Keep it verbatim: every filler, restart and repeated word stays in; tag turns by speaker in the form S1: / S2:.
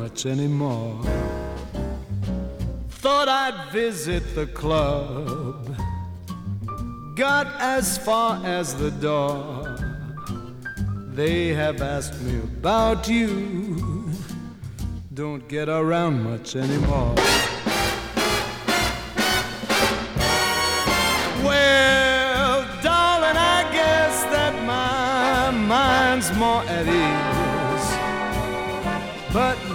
S1: much anymore. Thought I'd visit the club, got as far as the door. They have asked me about you, don't get around much anymore. Well, darling, I guess that my mind's more at ease, but